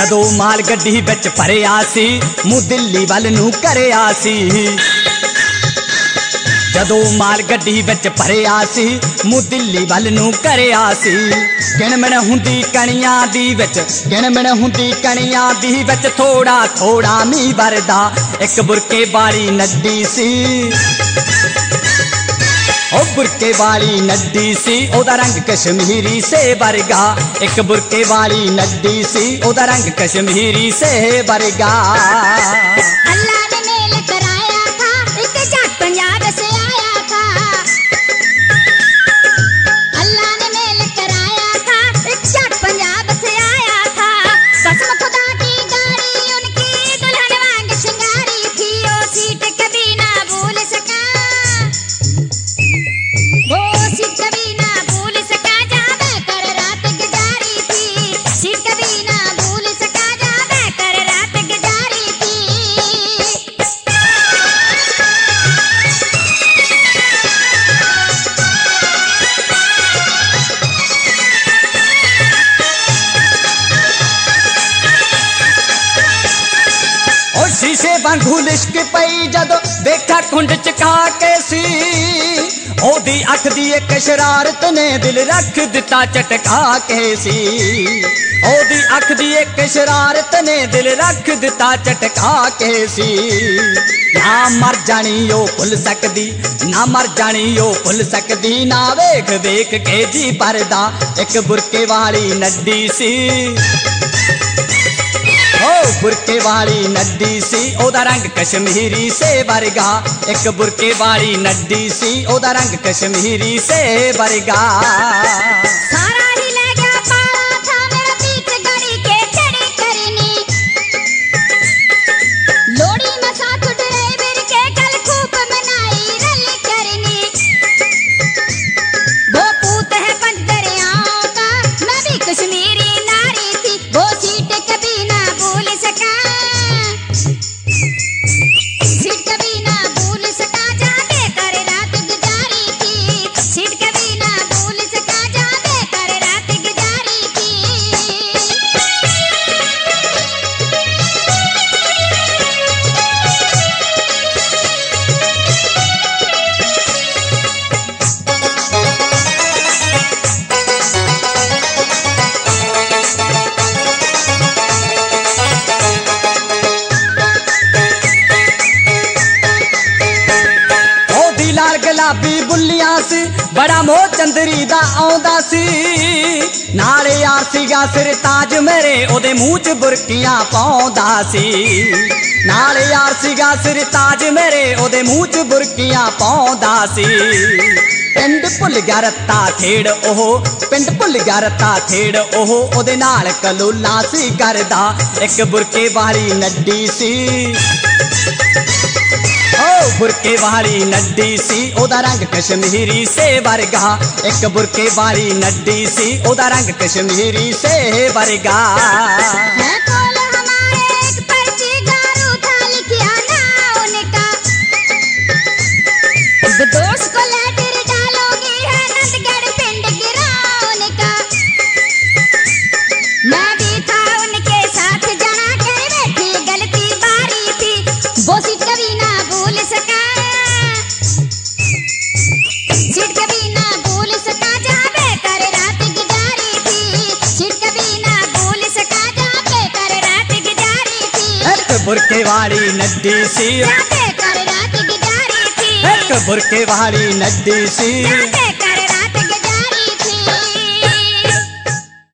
जदों माल गड्डी विच भरिया सी मूंह दिल्ली वल नूं करिया सी जदों माल गड्डी विच भरिया सी मूंह दिल्ली वल नूं करिया सी गिणमिण हुंदी कणियां दी विच गिणमिण हुंदी कणियां दी विच थोड़ा थोड़ा मींह वरदा एक बुरके वाली नड्डी सी ओ बुरके वाली नड्डी सी ओदा रंग कश्मीरी से वर्गा एक बुरके वाली नड्डी सी ओदा रंग कश्मीरी से वर्गा अल्लाह ने मेल कराया था एक जाट पंजाब से आया था अल्लाह ने मेल कराया था एक जाट पंजाब से आया था कसम खुदा की गाड़ी उनकी दुल्हन वांग श्रृंगारी थी ओ सीट कभी ना भूल सका वो सीट कभी ना भूल सका जहाँ बैठकर रात गुजारी थी सीट कभी ना भूल सका जहाँ बैठकर रात गुजारी थी ओ शीशे वांगू लिश्क पई जदों देखा कुंड चका के सी ओदी अख दी एक शरारत ने दिल रख दिता चटका के सी ओदी अख दी एक शरारत ने दिल रख दिता चटका के सी ना मर जानी ओ भुल सकदी ना मर जानी ओ भुल सकदी ना वेख वेख के जी भरदा एक बुरके वाली नड्डी सी ओ बुरके वाली नड्डी सी ओदा रंग कश्मीरी से वर्गा एक बुरके वाली नड्डी सी ओदा रंग कश्मीरी से वर्गा सारा ही ले गया पाला था मेरा पीठ गड़ी के चढ़ी करनी लोड़ी में साथ ड्राइवर के कल खूब मनाई रल करनी वो पूत है पंच दरियाओं का मैं भी कश्मीरी नारी थी वो सीट कभी ना भूल सका सीट कभी ना भूल सका जहाँ बेकर रात गुजारी थी सीट कभी ना भूल सका जहाँ बेकर रात गुजारी थी ओदी लाल गुलाबी बुल्लियां सी बड़ा मोह चंदरी दा आउंदा सी नाले यार सीगा सिर ताज मेरे ओदे मूंह च बुरकियां पाउंदा सी नाले यार सीगा सिर ताज मेरे ओदे मूंह च बुरकियां पाउंदा सी पिंड भुल गया रत्ता खेड़ ओह पिंड भुल गया रत्ता खेड़ ओह ओदे नाल कलोला सी करदा एक बुरके वाली नड्डी सी ओ बुरके वाली नड्डी सी ओदा रंग कश्मीरी से वर्गा एक बुरके वाली नड्डी सी ओदा रंग कश्मीरी से वर्गा है कोल हमारे एक पर्ची गारू था लिखिया ना उनका दोस्त को लेटर डालोगी है नंदगढ़ पिंड गिराने का मैं भी था उनके साथ जना कर बैठी गलती बारी थी वो सीट कभी ना भूल सका सीट कभी ना भूल सका जहाँ बेकर रात गुजारी थी सीट कभी ना भूल सका जहाँ बेकर रात गुजारी थी एक बुरके वाली नड्डी सी जहाँ बेकर रात गुजारी थी एक बुरके वाली नड्डी सी जहाँ